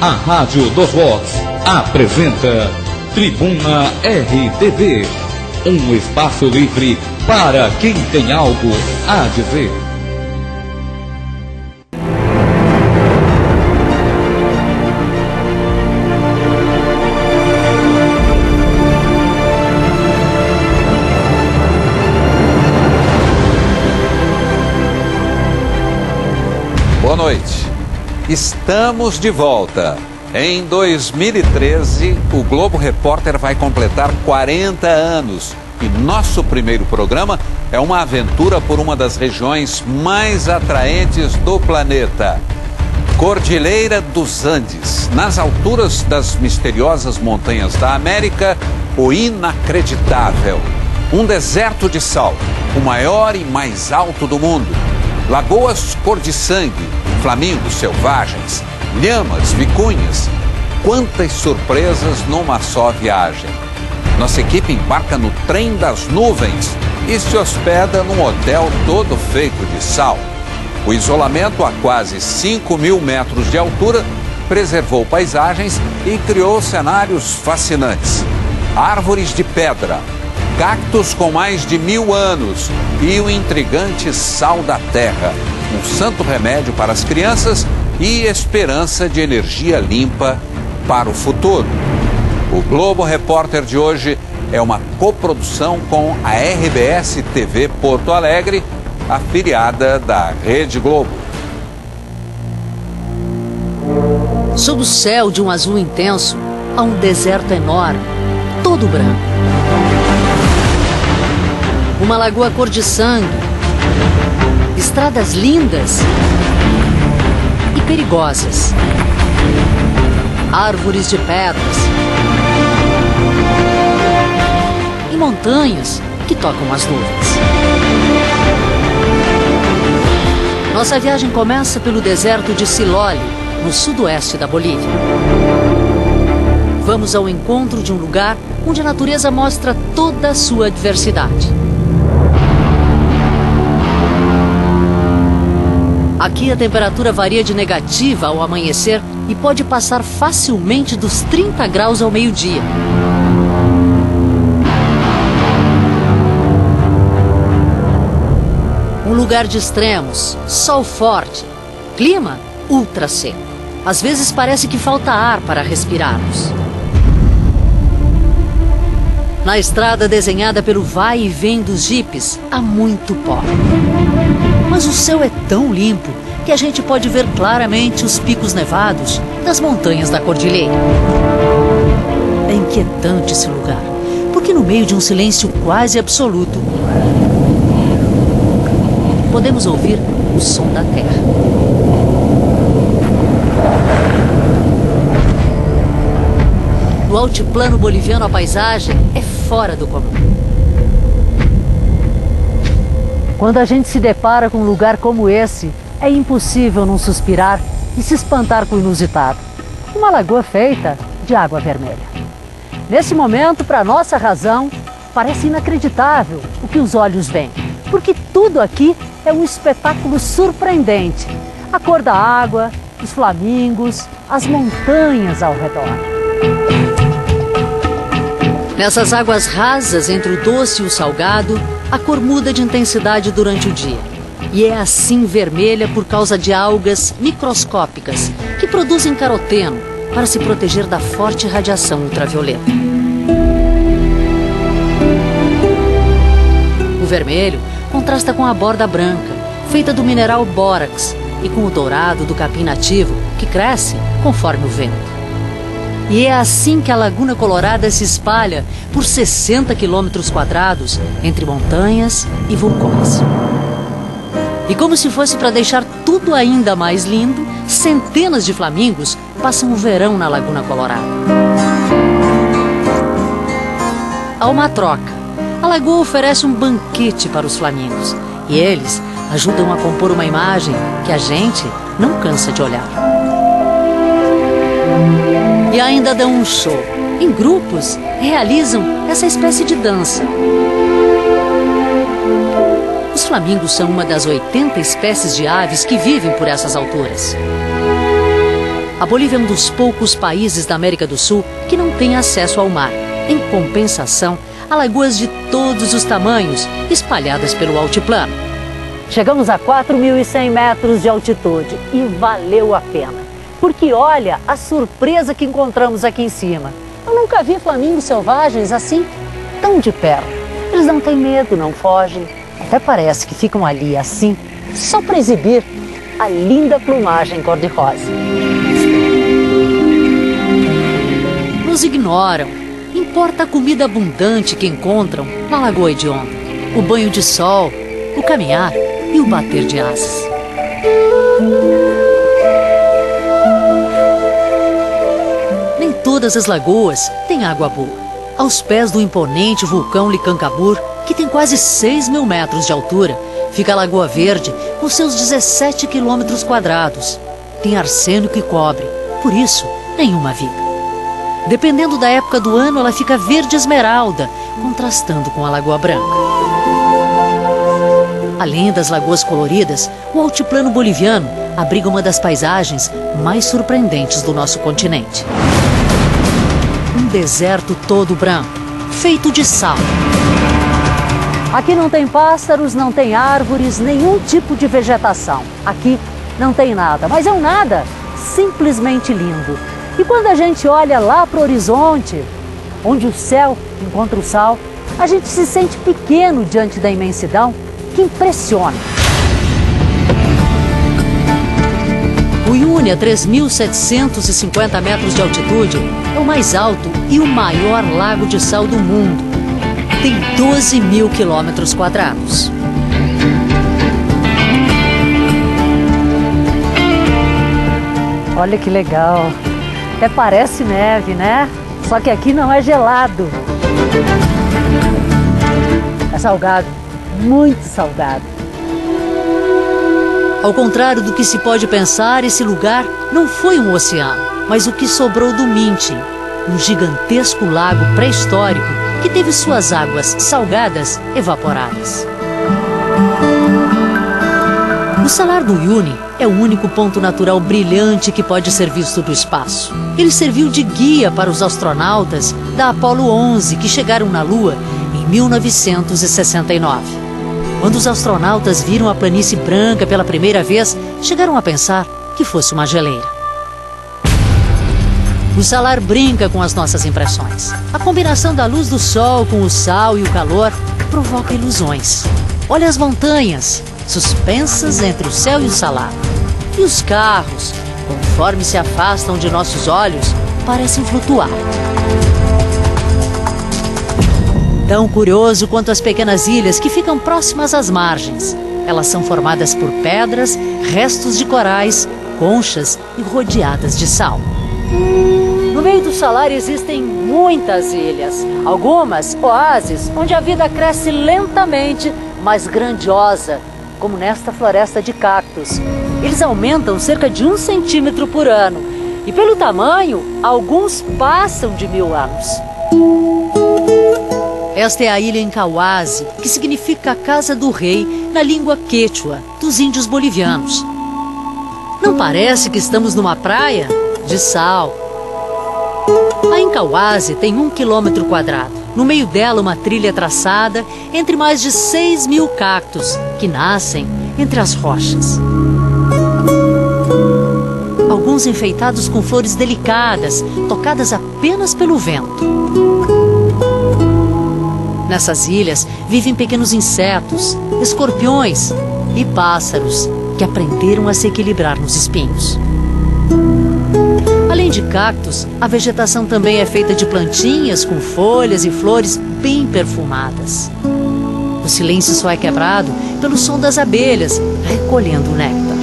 A Rádio dos Vox apresenta Tribuna RTV, um espaço livre para quem tem algo a dizer. Boa noite. Estamos de volta. Em 2013, o Globo Repórter vai completar 40 anos. E nosso primeiro programa é uma aventura por uma das regiões mais atraentes do planeta. Cordilheira dos Andes. Nas alturas das misteriosas montanhas da América, o inacreditável. Um deserto de sal, o maior e mais alto do mundo. Lagoas cor de sangue, flamingos selvagens, lhamas, vicunhas. Quantas surpresas numa só viagem. Nossa equipe embarca no trem das nuvens e se hospeda num hotel todo feito de sal. O isolamento a quase 5.000 metros de altura preservou paisagens e criou cenários fascinantes. Árvores de pedra, cactos com mais de 1000 anos e o intrigante sal da terra, um santo remédio para as crianças e esperança de energia limpa para o futuro. O Globo Repórter de hoje é uma coprodução com a RBS TV Porto Alegre, afiliada da Rede Globo. Sob o céu de um azul intenso, há um deserto enorme, todo branco. Uma lagoa cor de sangue, estradas lindas e perigosas, árvores de pedras e montanhas que tocam as nuvens. Nossa viagem começa pelo deserto de Siloli, no sudoeste da Bolívia. Vamos ao encontro de um lugar onde a natureza mostra toda a sua diversidade. Aqui a temperatura varia de negativa ao amanhecer e pode passar facilmente dos 30 graus ao meio-dia. Um lugar de extremos, sol forte, clima ultra seco. Às vezes parece que falta ar para respirarmos. Na estrada desenhada pelo vai e vem dos jipes, há muito pó. Mas o céu é tão limpo que a gente pode ver claramente os picos nevados das montanhas da cordilheira. É inquietante esse lugar, porque no meio de um silêncio quase absoluto, podemos ouvir o som da terra. No altiplano boliviano, a paisagem é fora do comum. Quando a gente se depara com um lugar como esse, é impossível não suspirar e se espantar com o inusitado. Uma lagoa feita de água vermelha. Nesse momento, para nossa razão, parece inacreditável o que os olhos veem, porque tudo aqui é um espetáculo surpreendente. A cor da água, os flamingos, as montanhas ao redor. Nessas águas rasas entre o doce e o salgado, a cor muda de intensidade durante o dia. E é assim vermelha por causa de algas microscópicas que produzem caroteno para se proteger da forte radiação ultravioleta. O vermelho contrasta com a borda branca, feita do mineral bórax, e com o dourado do capim nativo, que cresce conforme o vento. E é assim que a Laguna Colorada se espalha por 60 quilômetros quadrados entre montanhas e vulcões. E como se fosse para deixar tudo ainda mais lindo, centenas de flamingos passam o verão na Laguna Colorada. Há uma troca. A lagoa oferece um banquete para os flamingos e eles ajudam a compor uma imagem que a gente não cansa de olhar. E ainda dão um show. Em grupos, realizam essa espécie de dança. Os flamingos são uma das 80 espécies de aves que vivem por essas alturas. A Bolívia é um dos poucos países da América do Sul que não tem acesso ao mar. Em compensação, há lagoas de todos os tamanhos espalhadas pelo altiplano. Chegamos a 4.100 metros de altitude e valeu a pena. Porque olha a surpresa que encontramos aqui em cima. Eu nunca vi flamingos selvagens assim, tão de perto. Eles não têm medo, não fogem. Até parece que ficam ali assim, só para exibir a linda plumagem cor-de-rosa. Nos ignoram. Importa a comida abundante que encontram na Lagoa Hedionda, o banho de sol, o caminhar e o bater de asas. Nem todas as lagoas têm água boa. Aos pés do imponente vulcão Licancabur, que tem quase 6.000 metros de altura, fica a Lagoa Verde com seus 17 quilômetros quadrados. Tem arsênico e cobre, por isso, nenhuma vida. Dependendo da época do ano, ela fica verde esmeralda, contrastando com a Lagoa Branca. Além das lagoas coloridas, o altiplano boliviano abriga uma das paisagens mais surpreendentes do nosso continente. Um deserto todo branco, feito de sal. Aqui não tem pássaros, não tem árvores, nenhum tipo de vegetação. Aqui não tem nada, mas é um nada simplesmente lindo. E quando a gente olha lá para o horizonte, onde o céu encontra o sal, a gente se sente pequeno diante da imensidão que impressiona. O Uyuni, a 3.750 metros de altitude, é o mais alto e o maior lago de sal do mundo. Tem 12.000 quilômetros quadrados. Olha que legal. Até parece neve, né? Só que aqui não é gelado. É salgado, muito salgado. Ao contrário do que se pode pensar, esse lugar não foi um oceano, mas o que sobrou do Mintin, um gigantesco lago pré-histórico que teve suas águas salgadas evaporadas. O Salar do Uyuni é o único ponto natural brilhante que pode ser visto do espaço. Ele serviu de guia para os astronautas da Apollo 11 que chegaram na Lua em 1969. Quando os astronautas viram a planície branca pela primeira vez, chegaram a pensar que fosse uma geleira. O salar brinca com as nossas impressões. A combinação da luz do sol com o sal e o calor provoca ilusões. Olha as montanhas, suspensas entre o céu e o salar. E os carros, conforme se afastam de nossos olhos, parecem flutuar. Tão curioso quanto as pequenas ilhas que ficam próximas às margens. Elas são formadas por pedras, restos de corais, conchas e rodeadas de sal. No meio do salar existem muitas ilhas, algumas oásis onde a vida cresce lentamente, mas grandiosa, como nesta floresta de cactos. Eles aumentam cerca de 1 centímetro por ano e pelo tamanho, alguns passam de 1000 anos. Esta é a ilha Encauase, que significa Casa do Rei na língua quechua dos índios bolivianos. Não parece que estamos numa praia de sal. A Encauase tem 1 quilômetro quadrado. No meio dela, uma trilha traçada entre mais de 6.000 cactos que nascem entre as rochas. Alguns enfeitados com flores delicadas, tocadas apenas pelo vento. Nessas ilhas vivem pequenos insetos, escorpiões e pássaros que aprenderam a se equilibrar nos espinhos. Além de cactos, a vegetação também é feita de plantinhas com folhas e flores bem perfumadas. O silêncio só é quebrado pelo som das abelhas recolhendo o néctar.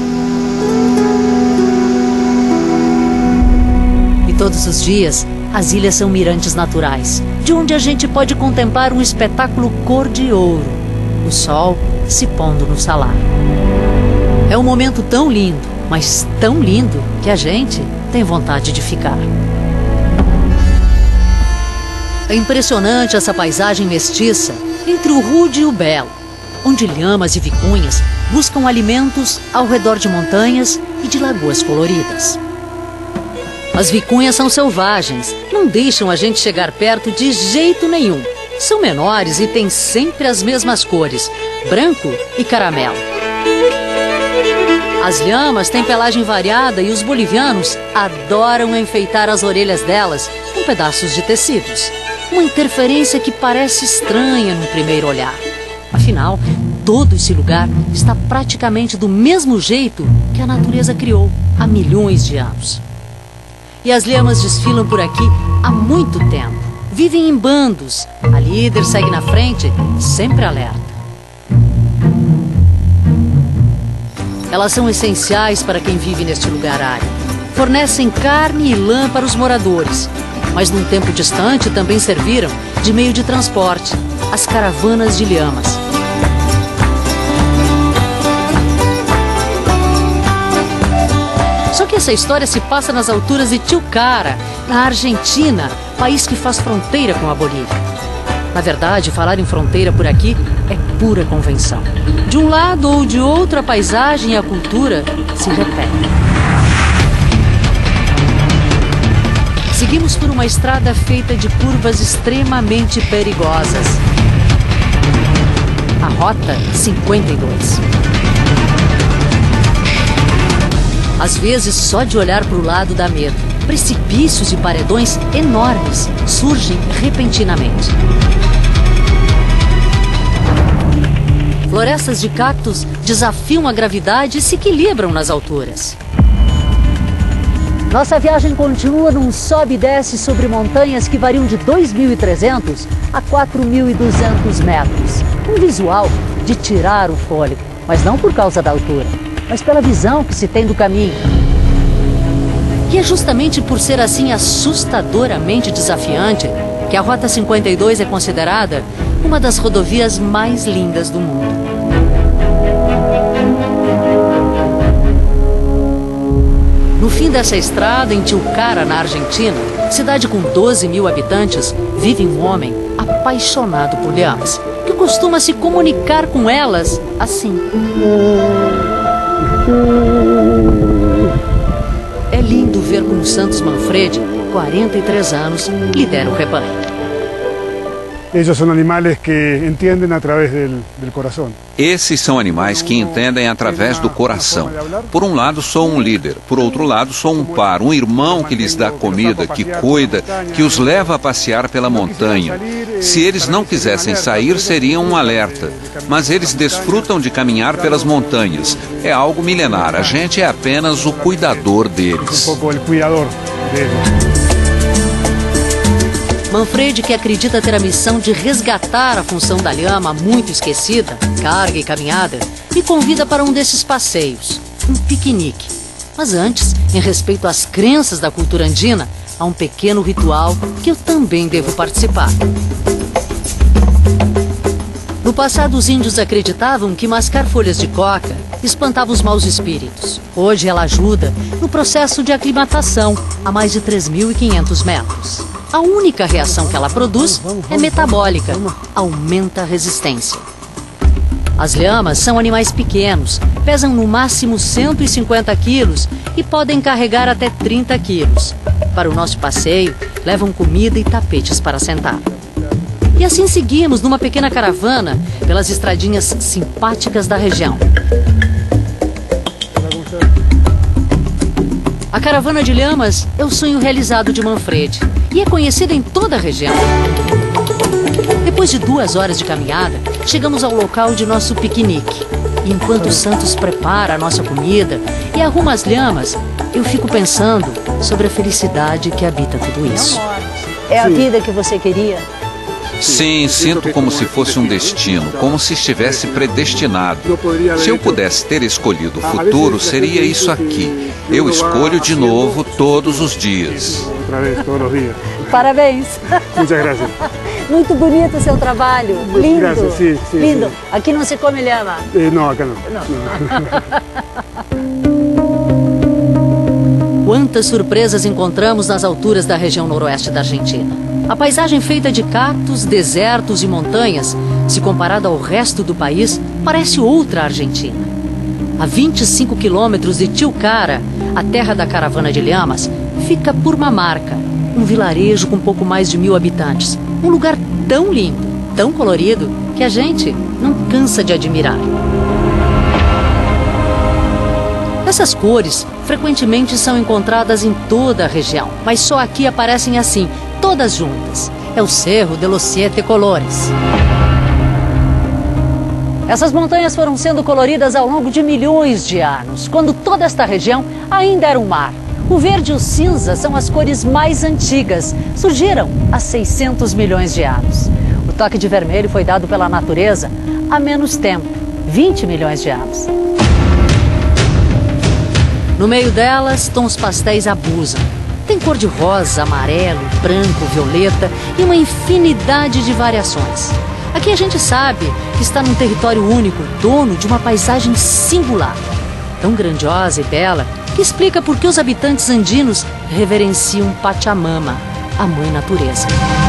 E todos os dias, as ilhas são mirantes naturais, de onde a gente pode contemplar um espetáculo cor de ouro, o sol se pondo no salar. É um momento tão lindo, mas tão lindo, que a gente tem vontade de ficar. É impressionante essa paisagem mestiça entre o rude e o belo, onde lhamas e vicunhas buscam alimentos ao redor de montanhas e de lagoas coloridas. As vicunhas são selvagens, não deixam a gente chegar perto de jeito nenhum. São menores e têm sempre as mesmas cores, branco e caramelo. As lhamas têm pelagem variada e os bolivianos adoram enfeitar as orelhas delas com pedaços de tecidos. Uma interferência que parece estranha no primeiro olhar. Afinal, todo esse lugar está praticamente do mesmo jeito que a natureza criou há milhões de anos. E as lhamas desfilam por aqui há muito tempo. Vivem em bandos. A líder segue na frente, sempre alerta. Elas são essenciais para quem vive neste lugar árido. Fornecem carne e lã para os moradores. Mas num tempo distante também serviram de meio de transporte, as caravanas de lhamas. Só que essa história se passa nas alturas de Tilcara, na Argentina, país que faz fronteira com a Bolívia. Na verdade, falar em fronteira por aqui é pura convenção. De um lado ou de outro, a paisagem e a cultura se repetem. Seguimos por uma estrada feita de curvas extremamente perigosas. A Rota 52. Às vezes, só de olhar para o lado dá medo. Precipícios e paredões enormes surgem repentinamente. Florestas de cactos desafiam a gravidade e se equilibram nas alturas. Nossa viagem continua num sobe e desce sobre montanhas que variam de 2.300 a 4.200 metros. Um visual de tirar o fôlego, mas não por causa da altura, mas pela visão que se tem do caminho. E é justamente por ser assim assustadoramente desafiante que a Rota 52 é considerada uma das rodovias mais lindas do mundo. No fim dessa estrada, em Tilcara, na Argentina, cidade com 12 mil habitantes, vive um homem apaixonado por lhamas, que costuma se comunicar com elas assim. É lindo ver como Santos Manfredi, 43 anos, lidera o rebanho. Ellos son animales que entienden a través del corazón. Esses são animais que entendem através do coração. Por um lado, sou um líder. Por outro lado, sou um par, um irmão que lhes dá comida, que cuida, que os leva a passear pela montanha. Se eles não quisessem sair, seria um alerta. Mas eles desfrutam de caminhar pelas montanhas. É algo milenar. A gente é apenas o cuidador deles. Manfredi, que acredita ter a missão de resgatar a função da lhama muito esquecida, carga e caminhada, me convida para um desses passeios, um piquenique. Mas antes, em respeito às crenças da cultura andina, há um pequeno ritual que eu também devo participar. No passado, os índios acreditavam que mascar folhas de coca espantava os maus espíritos. Hoje, ela ajuda no processo de aclimatação a mais de 3.500 metros. A única reação que ela produz é metabólica, aumenta a resistência. As lhamas são animais pequenos, pesam no máximo 150 quilos e podem carregar até 30 quilos. Para o nosso passeio, levam comida e tapetes para sentar. E assim seguimos numa pequena caravana pelas estradinhas simpáticas da região. A caravana de lhamas é o sonho realizado de Manfredi e é conhecida em toda a região. Depois de 2 horas de caminhada, chegamos ao local de nosso piquenique. E enquanto o Santos prepara a nossa comida e arruma as lhamas, eu fico pensando sobre a felicidade que habita tudo isso. É a vida que você queria? Sim, sinto como se fosse um destino, como se estivesse predestinado. Se eu pudesse ter escolhido o futuro, seria isso aqui. Eu escolho de novo todos os dias. Parabéns. Muito bonito o seu trabalho. Lindo. Lindo. Aqui não se come lhama? Não, aqui não. Quantas surpresas encontramos nas alturas da região noroeste da Argentina. A paisagem feita de cactos, desertos e montanhas, se comparada ao resto do país, parece outra Argentina. A 25 quilômetros de Tilcara, a terra da caravana de lhamas, fica Purmamarca, um vilarejo com pouco mais de 1000 habitantes. Um lugar tão lindo, tão colorido, que a gente não cansa de admirar. Essas cores frequentemente são encontradas em toda a região, mas só aqui aparecem assim, todas juntas. É o Cerro de los Siete Colores. Essas montanhas foram sendo coloridas ao longo de milhões de anos, quando toda esta região ainda era um mar. O verde e o cinza são as cores mais antigas, surgiram há 600 milhões de anos. O toque de vermelho foi dado pela natureza há menos tempo, 20 milhões de anos. No meio delas, tons pastéis abusam. Tem cor de rosa, amarelo, branco, violeta e uma infinidade de variações. Aqui a gente sabe que está num território único, dono de uma paisagem singular, tão grandiosa e bela, que explica por que os habitantes andinos reverenciam Pachamama, a mãe natureza.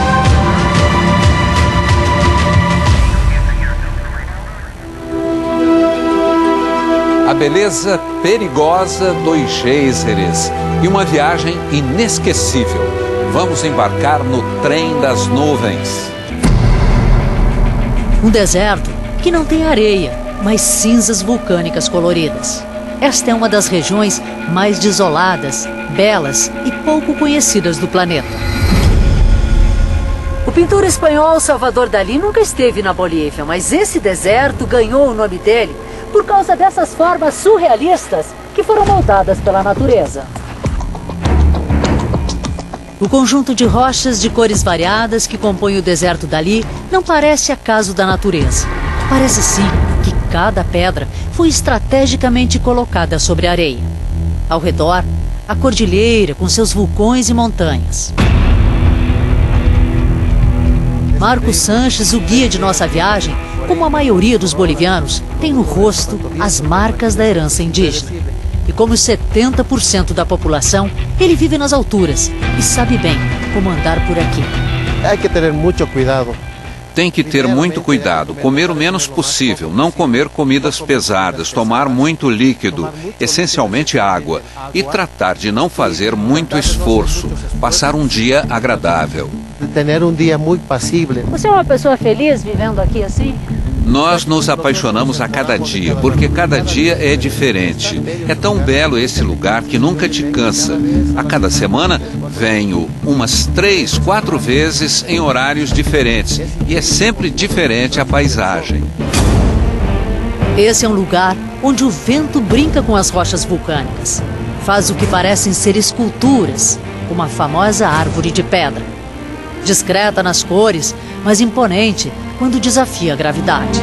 A beleza perigosa dos géiseres e uma viagem inesquecível. Vamos embarcar no trem das nuvens. Um deserto que não tem areia, mas cinzas vulcânicas coloridas. Esta é uma das regiões mais desoladas, belas e pouco conhecidas do planeta. O pintor espanhol Salvador Dalí nunca esteve na Bolívia, mas esse deserto ganhou o nome dele por causa dessas formas surrealistas que foram moldadas pela natureza. O conjunto de rochas de cores variadas que compõe o deserto Dalí não parece acaso da natureza. Parece sim que cada pedra foi estrategicamente colocada sobre a areia. Ao redor, a cordilheira com seus vulcões e montanhas. Marcos Sanches, o guia de nossa viagem, como a maioria dos bolivianos, tem no rosto as marcas da herança indígena. E como 70% da população, ele vive nas alturas e sabe bem como andar por aqui. Hay que tener mucho cuidado. Tem que ter muito cuidado, comer o menos possível, não comer comidas pesadas, tomar muito líquido, essencialmente água, e tratar de não fazer muito esforço, passar um dia agradável. Ter um dia muito passível. Você é uma pessoa feliz vivendo aqui assim? Nós nos apaixonamos a cada dia, porque cada dia é diferente. É tão belo esse lugar que nunca te cansa. A cada semana venho umas 3, 4 vezes em horários diferentes. E é sempre diferente a paisagem. Esse é um lugar onde o vento brinca com as rochas vulcânicas. Faz o que parecem ser esculturas, como a famosa árvore de pedra. Discreta nas cores, mas imponente quando desafia a gravidade.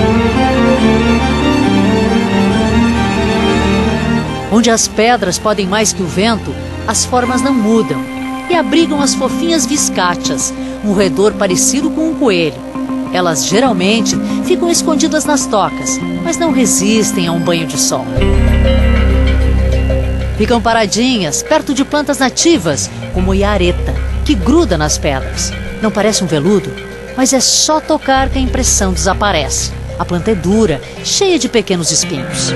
Onde as pedras podem mais que o vento, as formas não mudam e abrigam as fofinhas viscachas, um roedor parecido com um coelho. Elas geralmente ficam escondidas nas tocas, mas não resistem a um banho de sol. Ficam paradinhas perto de plantas nativas, como iareta, que gruda nas pedras. Não parece um veludo, mas é só tocar que a impressão desaparece. A planta é dura, cheia de pequenos espinhos.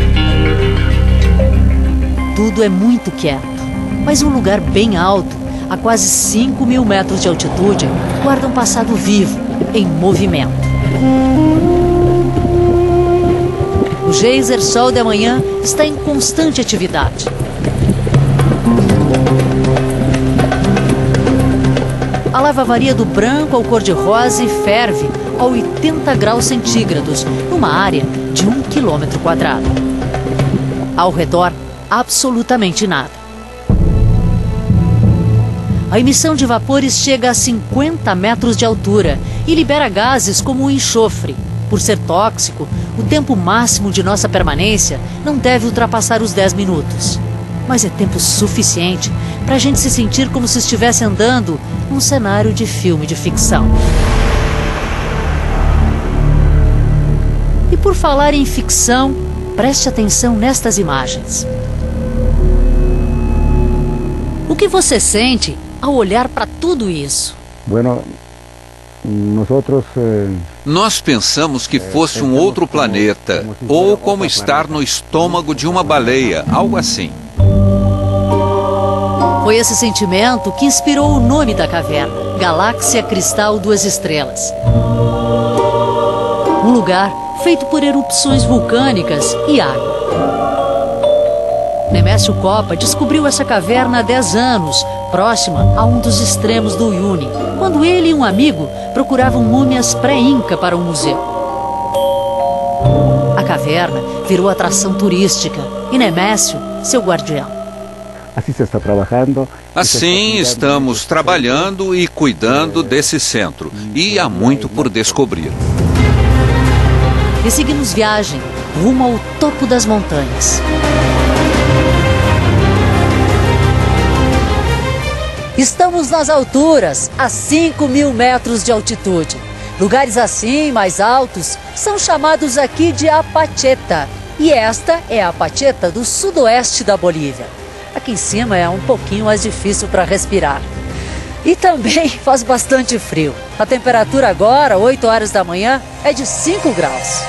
Tudo é muito quieto, mas um lugar bem alto, a quase 5.000 metros de altitude, guarda um passado vivo, em movimento. O geyser Sol de Amanhã está em constante atividade. A lava varia do branco ao cor-de-rosa e ferve a 80 graus centígrados, numa área de 1 quilômetro quadrado. Ao redor, absolutamente nada. A emissão de vapores chega a 50 metros de altura e libera gases como o enxofre. Por ser tóxico, o tempo máximo de nossa permanência não deve ultrapassar os 10 minutos. Mas é tempo suficiente para a gente se sentir como se estivesse andando num cenário de filme de ficção. E por falar em ficção, preste atenção nestas imagens. O que você sente ao olhar para tudo isso? Nós pensamos que fosse um outro planeta, ou como estar no estômago de uma baleia, algo assim. Foi esse sentimento que inspirou o nome da caverna, Galáxia Cristal Duas Estrelas. Um lugar feito por erupções vulcânicas e água. Nemésio Coppa descobriu essa caverna há 10 anos, próxima a um dos extremos do Uyuni, quando ele e um amigo procuravam múmias pré-inca para um museu. A caverna virou atração turística e Nemésio, seu guardião. Assim estamos trabalhando e cuidando desse centro, e há muito por descobrir. E seguimos viagem rumo ao topo das montanhas. Estamos nas alturas, a 5.000 metros de altitude. Lugares assim, mais altos, são chamados aqui de Apacheta. E esta é a Apacheta do sudoeste da Bolívia. Aqui em cima é um pouquinho mais difícil para respirar. E também faz bastante frio. A temperatura agora, 8 horas da manhã, é de 5 graus.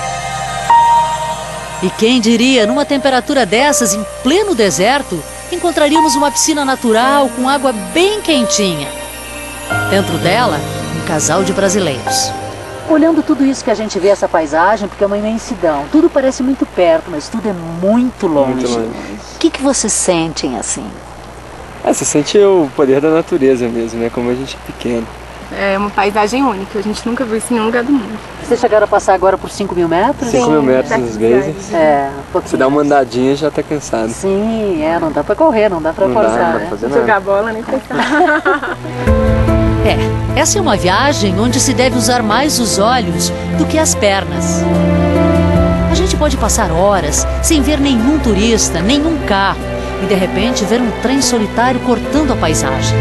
E quem diria, numa temperatura dessas, em pleno deserto, encontraríamos uma piscina natural com água bem quentinha. Dentro dela, um casal de brasileiros. Olhando tudo isso que a gente vê, essa paisagem, porque é uma imensidão. Tudo parece muito perto, mas tudo é muito longe. Muito longe. O que vocês sentem assim? Você sente o poder da natureza mesmo, né? Como a gente é pequeno. É uma paisagem única, a gente nunca viu isso em nenhum lugar do mundo. Vocês chegaram a passar agora por 5.000 metros? 5.000 metros às vezes. Você dá uma andadinha e já tá cansado. Sim, não dá pra correr, não dá pra forçar. Não dá pra fazer nada. Jogar bola, nem pensar. Essa é uma viagem onde se deve usar mais os olhos do que as pernas. A gente pode passar horas sem ver nenhum turista, nenhum carro, e de repente ver um trem solitário cortando a paisagem.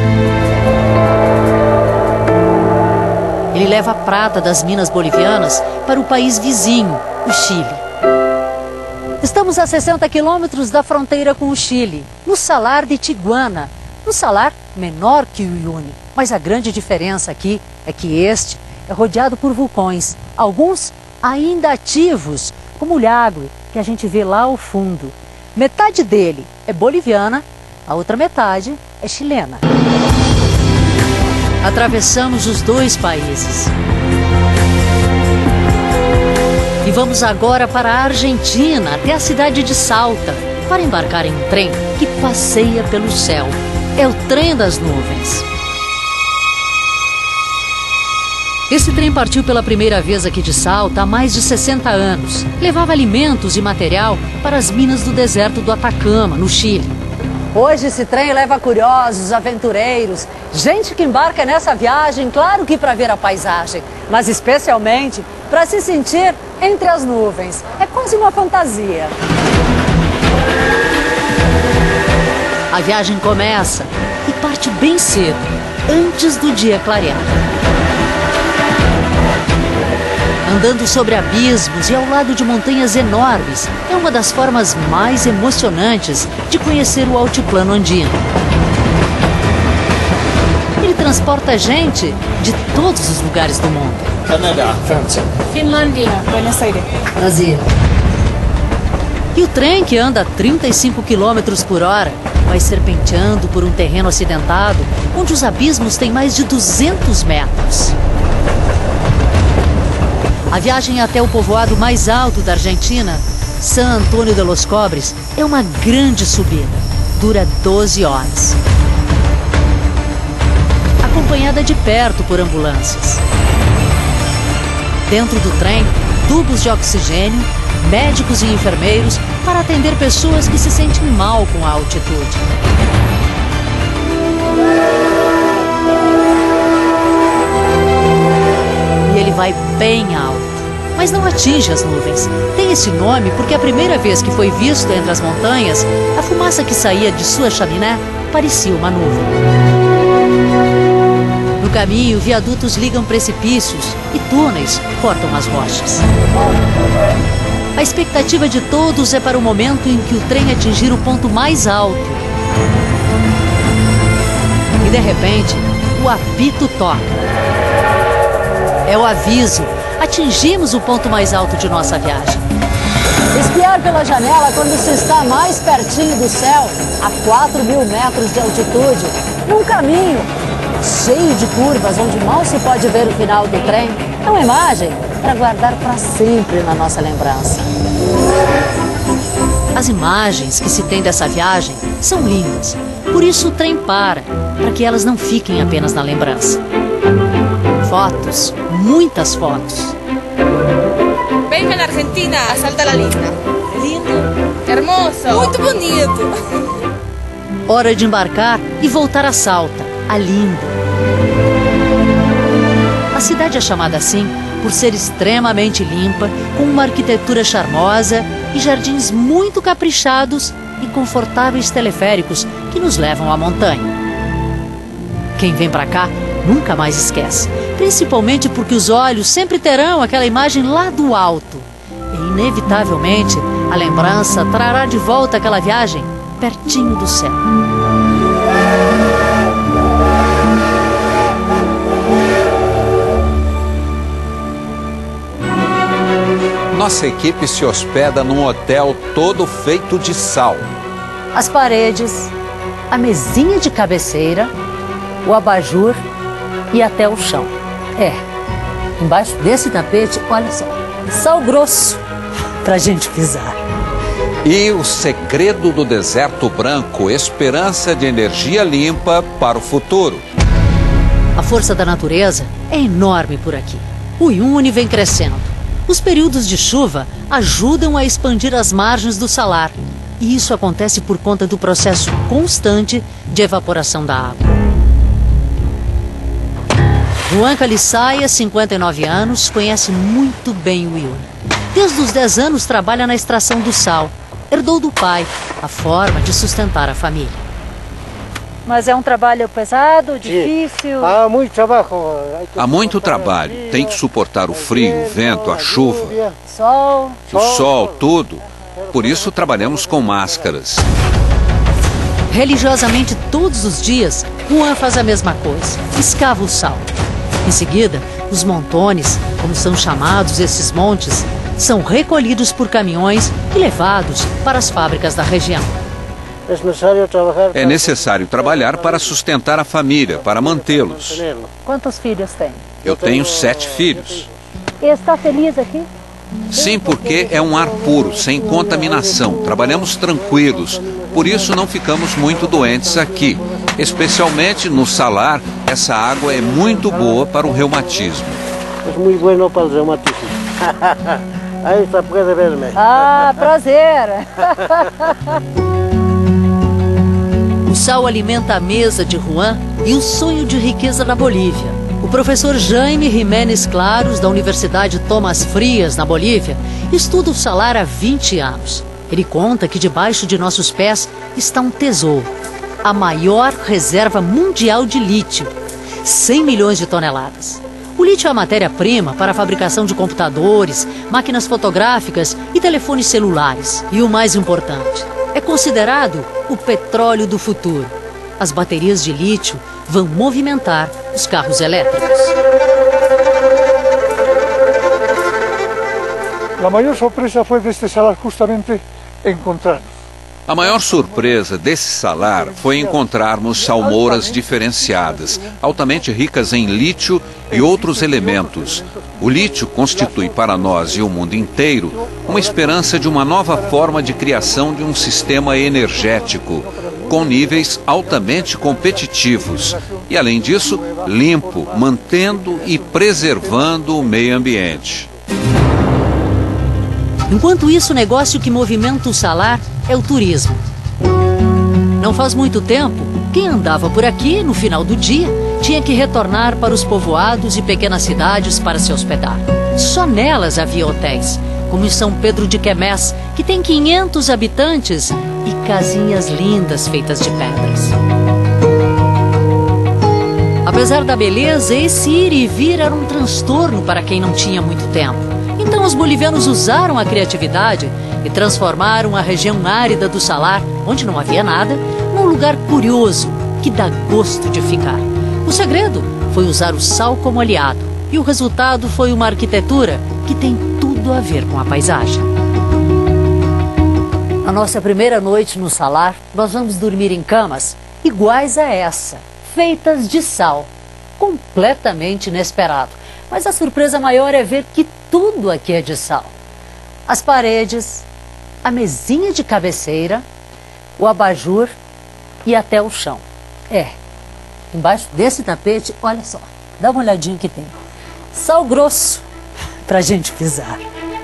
Ele leva a prata das minas bolivianas para o país vizinho, o Chile. Estamos a 60 quilômetros da fronteira com o Chile, no Salar de Tiguana. Um salar menor que o Uyuni, mas a grande diferença aqui é que este é rodeado por vulcões, alguns ainda ativos, como o Llagüe, que a gente vê lá ao fundo. Metade dele é boliviana, a outra metade é chilena. Atravessamos os dois países. E vamos agora para a Argentina, até a cidade de Salta, para embarcar em um trem que passeia pelo céu. É o trem das nuvens. Esse trem partiu pela primeira vez aqui de Salta há mais de 60 anos. Levava alimentos e material para as minas do deserto do Atacama, no Chile. Hoje esse trem leva curiosos, aventureiros, gente que embarca nessa viagem, claro que para ver a paisagem, mas especialmente para se sentir entre as nuvens. É quase uma fantasia. A viagem começa e parte bem cedo, antes do dia clarear. Andando sobre abismos e ao lado de montanhas enormes, é uma das formas mais emocionantes de conhecer o altiplano andino. Ele transporta gente de todos os lugares do mundo. Canadá, França, Finlândia, Buenos Aires, Brasil. E o trem, que anda a 35 km por hora, vai serpenteando por um terreno acidentado, onde os abismos têm mais de 200 metros. A viagem até o povoado mais alto da Argentina, San Antônio de los Cobres, é uma grande subida. Dura 12 horas. Acompanhada de perto por ambulâncias. Dentro do trem, tubos de oxigênio, médicos e enfermeiros para atender pessoas que se sentem mal com a altitude. E ele vai bem alto, mas não atinge as nuvens. Tem esse nome porque a primeira vez que foi visto entre as montanhas, a fumaça que saía de sua chaminé parecia uma nuvem. No caminho, viadutos ligam precipícios e túneis cortam as rochas. A expectativa de todos é para o momento em que o trem atingir o ponto mais alto. E de repente, o apito toca. É o aviso. Atingimos o ponto mais alto de nossa viagem. Espiar pela janela quando se está mais pertinho do céu, a 4.000 metros de altitude, num caminho cheio de curvas onde mal se pode ver o final do trem, é uma imagem para guardar para sempre na nossa lembrança. As imagens que se tem dessa viagem são lindas, por isso o trem para que elas não fiquem apenas na lembrança. Fotos, muitas fotos. Venga na Argentina a Salta la Linda. Lindo. Hermoso. Muito bonito. Hora de embarcar e voltar a Salta, a Linda. A cidade é chamada assim por ser extremamente limpa, com uma arquitetura charmosa e jardins muito caprichados e confortáveis teleféricos que nos levam à montanha. Quem vem pra cá nunca mais esquece, principalmente porque os olhos sempre terão aquela imagem lá do alto. E inevitavelmente a lembrança trará de volta aquela viagem pertinho do céu. Nossa equipe se hospeda num hotel todo feito de sal. As paredes, a mesinha de cabeceira, o abajur e até o chão. Embaixo desse tapete, olha só, sal grosso pra gente pisar. E o segredo do deserto branco, esperança de energia limpa para o futuro. A força da natureza é enorme por aqui. O Uyuni vem crescendo. Os períodos de chuva ajudam a expandir as margens do salar. E isso acontece por conta do processo constante de evaporação da água. Juan Calissaia, 59 anos, conhece muito bem o Uyuni. Desde os 10 anos trabalha na extração do sal. Herdou do pai a forma de sustentar a família. Mas é um trabalho pesado, difícil? Há muito trabalho. Há muito trabalho. Tem que suportar o frio, o vento, a chuva, o sol, tudo. Por isso trabalhamos com máscaras. Religiosamente, todos os dias, Juan faz a mesma coisa. Escava o sal. Em seguida, os montones, como são chamados esses montes, são recolhidos por caminhões e levados para as fábricas da região. É necessário trabalhar para sustentar a família, para mantê-los. Quantos filhos tem? Eu tenho 7 filhos. E está feliz aqui? Sim, porque é um ar puro, sem contaminação. Trabalhamos tranquilos, por isso não ficamos muito doentes aqui. Especialmente no salar, essa água é muito boa para o reumatismo. É muito bom para o reumatismo. Aí está pode verme. Ah, prazer. O sal alimenta a mesa de Juan e o sonho de riqueza da Bolívia. O professor Jaime Jiménez Claros, da Universidade Tomás Frias, na Bolívia, estuda o salar há 20 anos. Ele conta que debaixo de nossos pés está um tesouro, a maior reserva mundial de lítio, 100 milhões de toneladas. O lítio é a matéria-prima para a fabricação de computadores, máquinas fotográficas e telefones celulares. E o mais importante, é considerado o petróleo do futuro. As baterias de lítio vão movimentar os carros elétricos. A maior surpresa foi deste salar justamente encontrar. A maior surpresa desse salar foi encontrarmos salmouras diferenciadas, altamente ricas em lítio e outros elementos. O lítio constitui para nós e o mundo inteiro uma esperança de uma nova forma de criação de um sistema energético, com níveis altamente competitivos e, além disso, limpo, mantendo e preservando o meio ambiente. Enquanto isso, o negócio que movimenta o salar é o turismo. Não faz muito tempo, quem andava por aqui, no final do dia, tinha que retornar para os povoados e pequenas cidades para se hospedar. Só nelas havia hotéis, como em São Pedro de Quemés, que tem 500 habitantes e casinhas lindas feitas de pedras. Apesar da beleza, esse ir e vir era um transtorno para quem não tinha muito tempo. Então os bolivianos usaram a criatividade e transformaram a região árida do salar, onde não havia nada, num lugar curioso, que dá gosto de ficar. O segredo foi usar o sal como aliado, e o resultado foi uma arquitetura que tem tudo a ver com a paisagem. Na nossa primeira noite no salar, nós vamos dormir em camas iguais a essa, feitas de sal. Completamente inesperado. Mas a surpresa maior é ver que tudo aqui é de sal. As paredes, a mesinha de cabeceira, o abajur e até o chão. Embaixo desse tapete, olha só, dá uma olhadinha que tem. Sal grosso pra gente pisar.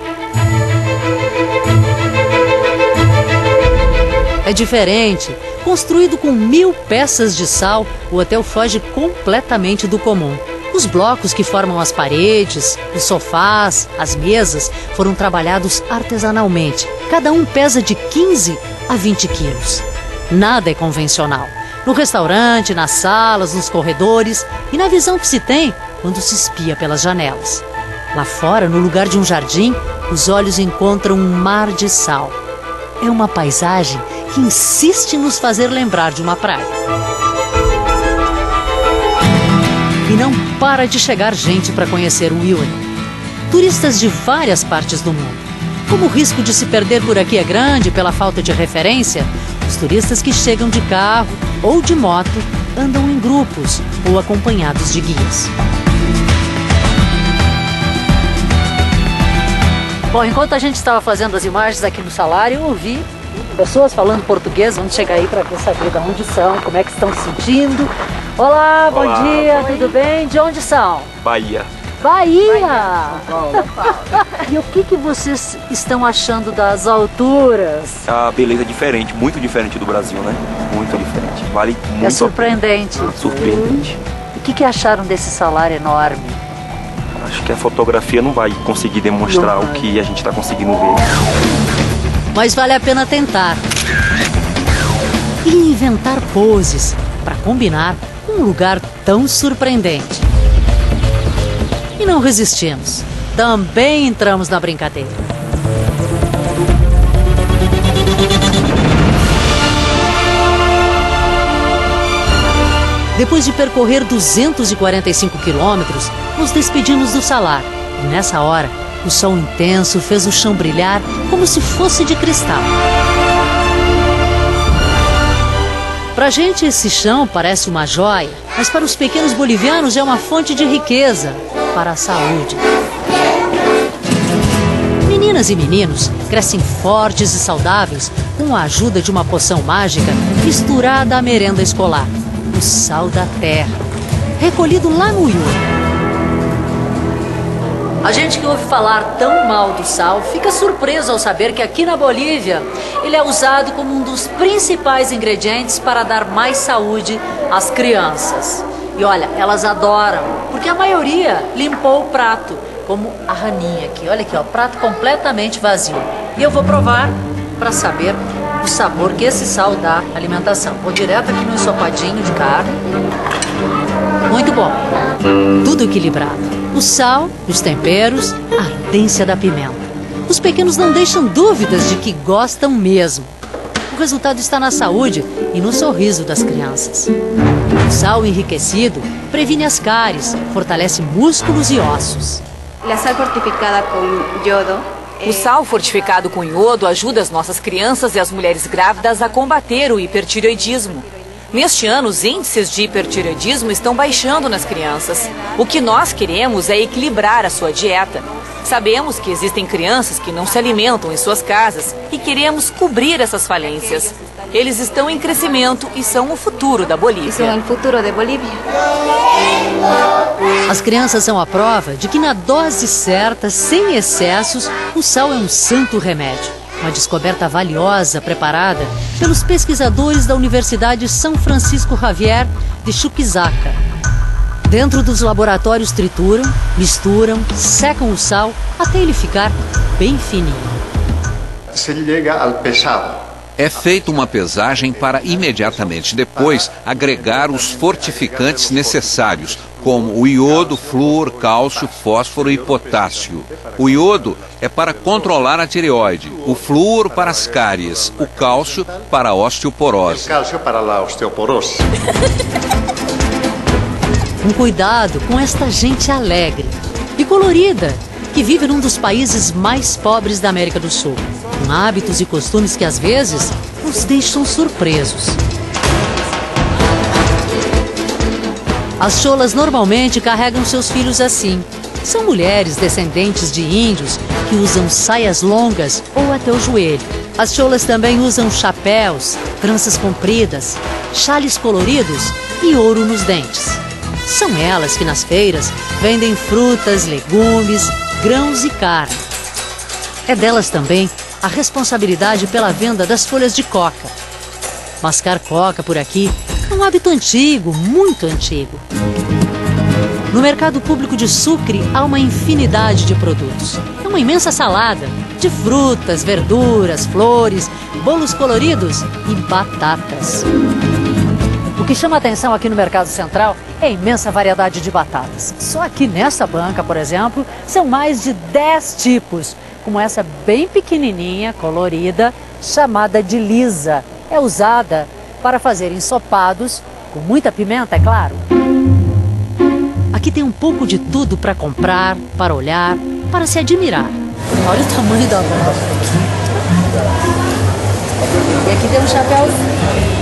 É diferente. Construído com 1000 peças de sal, o hotel foge completamente do comum. Os blocos que formam as paredes, os sofás, as mesas, foram trabalhados artesanalmente. Cada um pesa de 15 a 20 quilos. Nada é convencional. No restaurante, nas salas, nos corredores e na visão que se tem quando se espia pelas janelas. Lá fora, no lugar de um jardim, os olhos encontram um mar de sal. É uma paisagem que insiste em nos fazer lembrar de uma praia. E não para de chegar gente para conhecer o Uyuni. Turistas de várias partes do mundo. Como o risco de se perder por aqui é grande pela falta de referência, os turistas que chegam de carro ou de moto andam em grupos ou acompanhados de guias. Bom, enquanto a gente estava fazendo as imagens aqui no salário, eu ouvi pessoas falando português. Vamos chegar aí para saber de onde são, como é que estão se sentindo. Olá, bom dia, tudo bem? De onde são? Bahia. Bahia! E o que vocês estão achando das alturas? A beleza é diferente, muito diferente do Brasil, né? Muito diferente. Vale muito. É surpreendente. Surpreendente. E o que acharam desse salário enorme? Acho que a fotografia não vai conseguir demonstrar o que a gente está conseguindo ver. Mas vale a pena tentar. E inventar poses para combinar com um lugar tão surpreendente. E não resistimos. Também entramos na brincadeira. Depois de percorrer 245 quilômetros, nos despedimos do salar. E nessa hora, o sol intenso fez o chão brilhar como se fosse de cristal. Pra gente esse chão parece uma joia, mas para os pequenos bolivianos é uma fonte de riqueza para a saúde. Meninas e meninos crescem fortes e saudáveis com a ajuda de uma poção mágica misturada à merenda escolar, o sal da terra, recolhido lá no Uyuni. A gente que ouve falar tão mal do sal fica surpreso ao saber que aqui na Bolívia ele é usado como um dos principais ingredientes para dar mais saúde às crianças. E olha, elas adoram, porque a maioria limpou o prato, como a Raninha aqui. Olha aqui, ó, prato completamente vazio. E eu vou provar para saber o sabor que esse sal dá à alimentação. Vou direto aqui no ensopadinho de carne. Muito bom. Tudo equilibrado. O sal, os temperos, a ardência da pimenta. Os pequenos não deixam dúvidas de que gostam mesmo. O resultado está na saúde e no sorriso das crianças. O sal enriquecido previne as cáries, fortalece músculos e ossos. A sal fortificada com iodo. O sal fortificado com iodo ajuda as nossas crianças e as mulheres grávidas a combater o hipertireoidismo. Neste ano, os índices de hipertireoidismo estão baixando nas crianças. O que nós queremos é equilibrar a sua dieta. Sabemos que existem crianças que não se alimentam em suas casas e queremos cobrir essas falências. Eles estão em crescimento e são o futuro da Bolívia. São o futuro da Bolívia. As crianças são a prova de que na dose certa, sem excessos, o sal é um santo remédio. Uma descoberta valiosa preparada pelos pesquisadores da Universidade São Francisco Xavier de Chuquisaca. Dentro dos laboratórios trituram, misturam, secam o sal até ele ficar bem fininho. Se chega ao pesado. É feita uma pesagem para imediatamente depois agregar os fortificantes necessários, como o iodo, flúor, cálcio, fósforo e potássio. O iodo é para controlar a tireoide, o flúor para as cáries, o cálcio para a osteoporose. O cálcio para a osteoporose. Um cuidado com esta gente alegre e colorida, que vive num dos países mais pobres da América do Sul. com hábitos e costumes que às vezes nos deixam surpresos. As cholas normalmente carregam seus filhos assim. São mulheres descendentes de índios que usam saias longas ou até o joelho. As cholas também usam chapéus, tranças compridas, xales coloridos e ouro nos dentes. São elas que nas feiras vendem frutas, legumes, grãos e carne. É delas também a responsabilidade pela venda das folhas de coca. Mascar coca por aqui é um hábito antigo, muito antigo. No mercado público de Sucre há uma infinidade de produtos. É uma imensa salada de frutas, verduras, flores, bolos coloridos e batatas. O que chama atenção aqui no Mercado Central é a imensa variedade de batatas. Só aqui nessa banca, por exemplo, são mais de 10 tipos, como essa bem pequenininha, colorida, chamada de lisa. É usada para fazer ensopados, com muita pimenta, é claro. Aqui tem um pouco de tudo para comprar, para olhar, para se admirar. Olha o tamanho da bola. E aqui tem um chapéuzinho.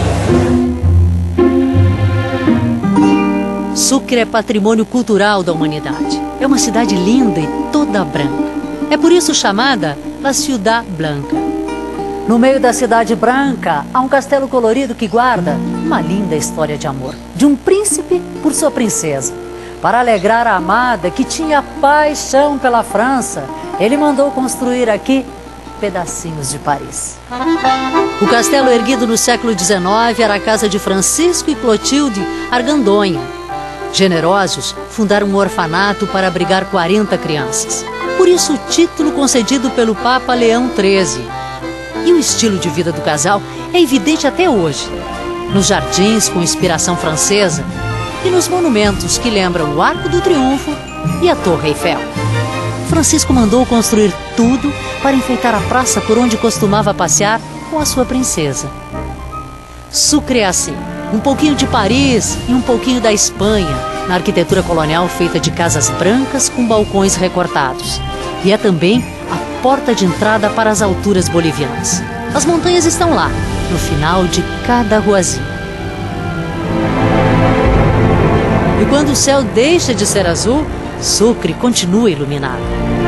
Sucre é patrimônio cultural da humanidade. É uma cidade linda e toda branca. É por isso chamada La Ciudad Blanca. No meio da Cidade Branca, há um castelo colorido que guarda uma linda história de amor. De um príncipe por sua princesa. Para alegrar a amada que tinha paixão pela França, ele mandou construir aqui pedacinhos de Paris. O castelo erguido no século XIX era a casa de Francisco e Clotilde Argandonha. Generosos, fundaram um orfanato para abrigar 40 crianças. Por isso o título concedido pelo Papa Leão XIII. E o estilo de vida do casal é evidente até hoje. Nos jardins com inspiração francesa e nos monumentos que lembram o Arco do Triunfo e a Torre Eiffel. Francisco mandou construir tudo para enfeitar a praça por onde costumava passear com a sua princesa. Sucre é assim, um pouquinho de Paris e um pouquinho da Espanha, na arquitetura colonial feita de casas brancas com balcões recortados. E é também a porta de entrada para as alturas bolivianas. As montanhas estão lá, no final de cada ruazinha. E quando o céu deixa de ser azul, Sucre continua iluminado.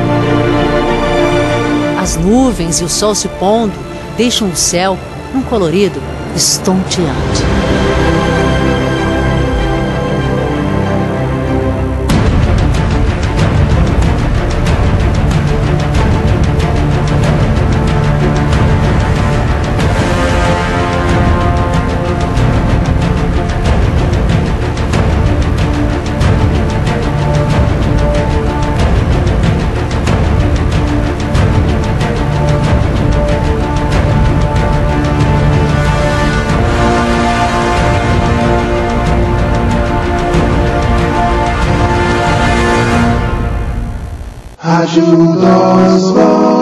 As nuvens e o sol se pondo deixam o céu num colorido estonteante. Ajuda os